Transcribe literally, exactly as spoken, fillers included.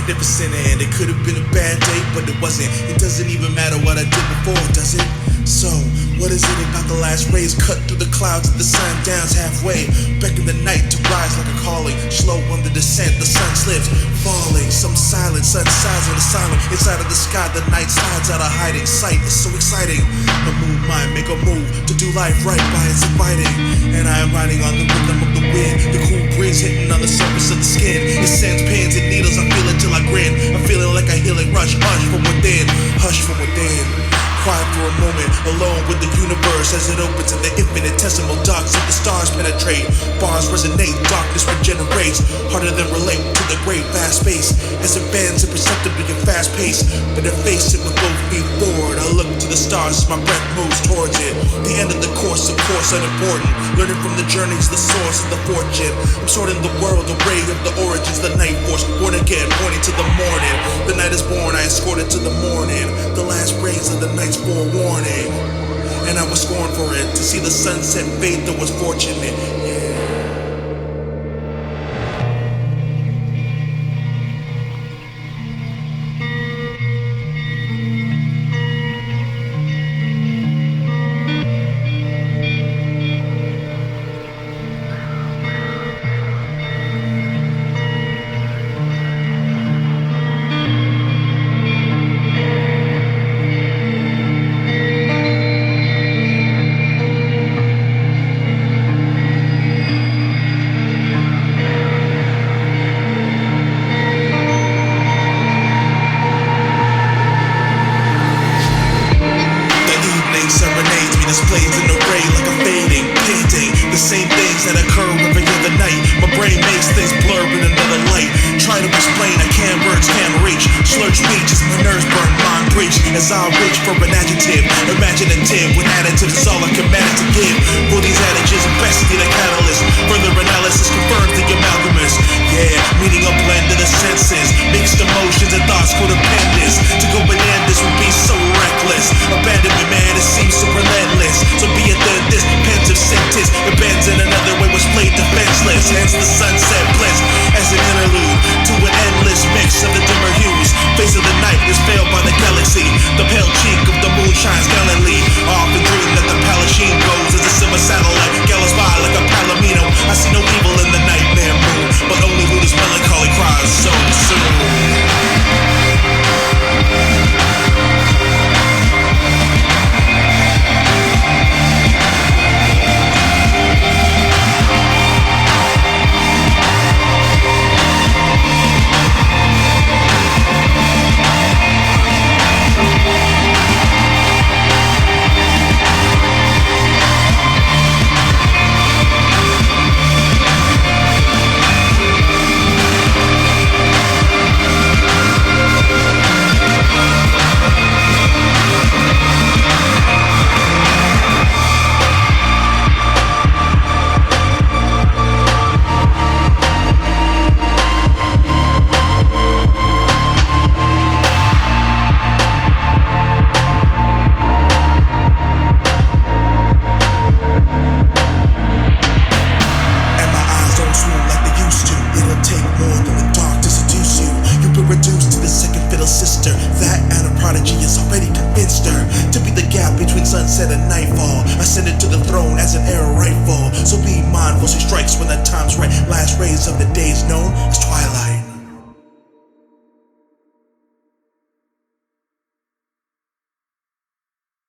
magnificent, and it could have been a bad day, but it wasn't. It doesn't even matter what I did before, does it? So, what is it about the last rays cut through the clouds and the sun downs halfway? Beckon the night to rise like a calling. Slow on the descent, the sun slips, falling. Some silent, sun sighs on the silent. Inside of the sky, the night slides out of hiding sight. It's so exciting. A move mind, make a move to do life right by its inviting. And I am riding on the rhythm of the wind. The cool breeze hitting on the surface of the skin. It sends pins and needles, I feel it till I grin. I'm feeling like a healing rush, hush from within, hush from within. Quiet for a moment, alone with the universe as it opens in the infinitesimal darks of the stars penetrate. Bars resonate, darkness regenerates, harder than relate to the great vast space as it bends imperceptibly and fast pace. But I face it with both feet forward. I look to the stars as my breath moves towards it. The end of the course, of course, unimportant. Learning from the journeys, the source of the fortune. I'm sorting the world, the ray of the origins, the night force, born again, pointing to the morning. The night is born, I escort it to the morning. The last rays of the night's forewarning, and I was scorned for it. To see the sunset fade though was fortunate. Yeah. Displays in array like a fading painting. The same things that occur every other night. My brain makes things blur in another light. Try to explain, I can't, words can't reach. Slurred speech as my nerves burn, mind breach. As I reach for an adjective, imaginative. When additive is all I can manage to give. For these adages, best need a catalyst. Further analysis confirms the amalgamous. Yeah, meaning a blend of the senses. Mixed emotions and thoughts codependence. To go bananas would be so reckless. Abandonment, man, it seems so relentless. So be it that this pensive sentence it bends in another way was played defenseless. Hence the sunset bliss as an interlude to an endless mix of the dimmer hues. Face of the night is veiled by the galaxy. The pale cheek of the moon shines gallantly. I often dream that the Palestine goes as a silver satellite gallows by like a palomino. I see no evil in the nightmare moon, but only Luda's melancholy cries so soon. Sister, that and a prodigy has already convinced her to be the gap between sunset and nightfall. Ascended to the throne as an arrow rifle. So be mindful, she strikes when the time's right. Last rays of the day is known as twilight.